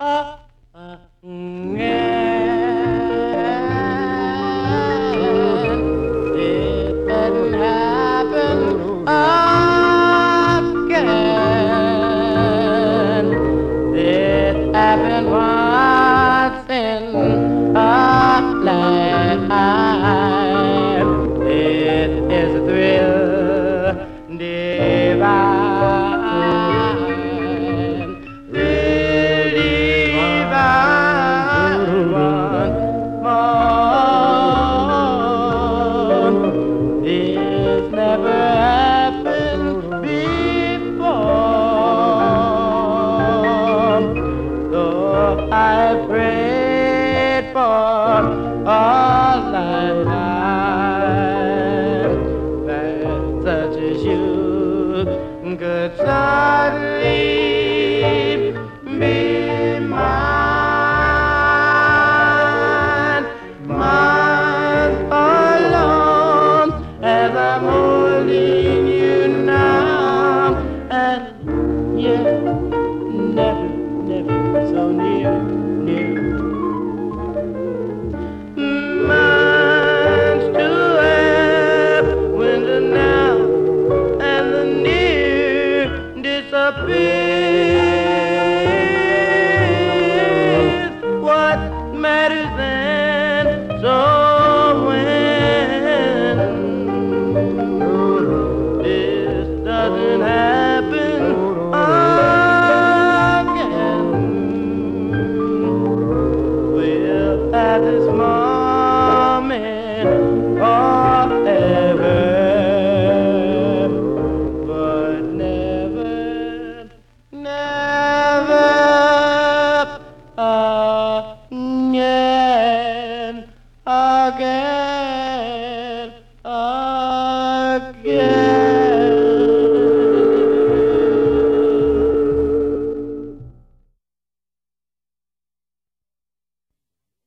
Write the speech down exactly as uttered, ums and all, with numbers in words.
It hadn't happened again. It happened once in a lifetime. It is a thrill divine, thrill divine once more. This never happened before. Though I prayed for a lifetime that such as you could suddenly be mine, mine alone, as I'm holding you now, and yet never, never so near, near. Mine's to have when the now and the near disappears. What matters then? So when this doesn't happen again, we'll have this moment forever, but never, never again, again.